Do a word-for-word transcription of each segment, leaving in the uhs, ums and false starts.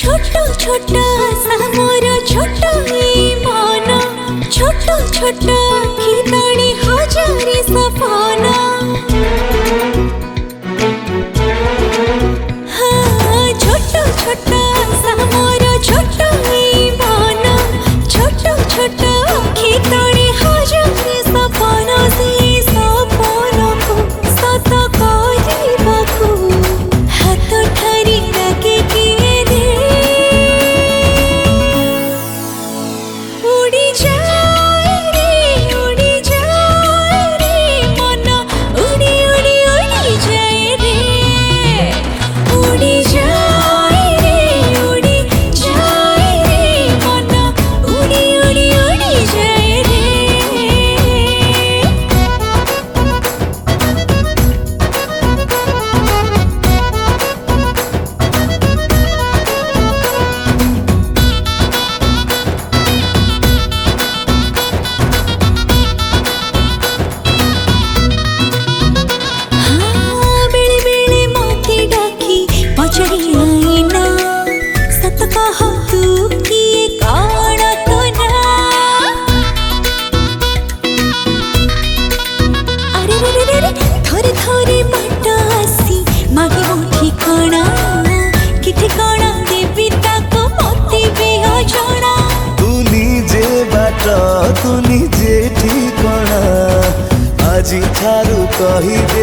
छोट छोट मोर छोट मन छोट छोट खितणी हजारे सपन हाँ छोट छोट मोर छोट मन छोट छोट खितणी हजारे सपन से सपन को सत करबाकू हाथ ठारी लगे किए रे उड़ी जाए रे उड़ी जाए रे मन उड़ी उड़ी उड़ी जाए रे उड़ी जाए रे उड़ी जाए रे मन उड़ी उड़ी उड़ी जाए रे हाँ बेले बेले मते डाकी पछड़ी आईना सत कह तू किए कौन तो ना अरे रे रे रे थोरे थोरे बाट आसी मागे मो ठिकाना कि ठिकाना देवी ताको मते भी अजଣା तू निजे बाट तू निजे ठिकाना आजी ठारू कही दे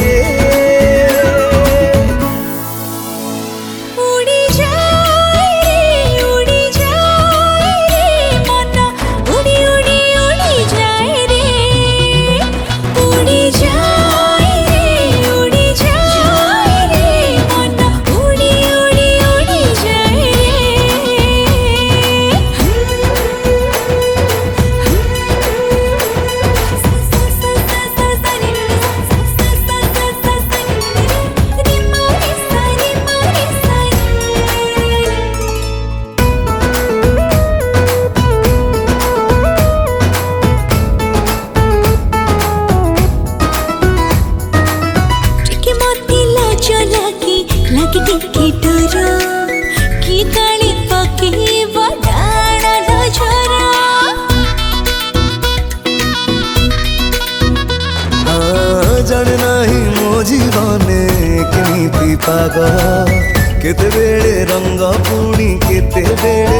उड़ी जाए रे उड़ी जाए रे मन उड़ी उड़ी उड़ी जाए रे उड़ी जाए रे उड़ी जाए रे मन उड़ी उड़ी उड़ी जाए टिके मते लाज लागी लागी टिके डर कि काली पके बडाणा नजरा हाँ जाने नाही मो जीवने केमिति पाग केते बेड़े रंग पुणी केते बेड़े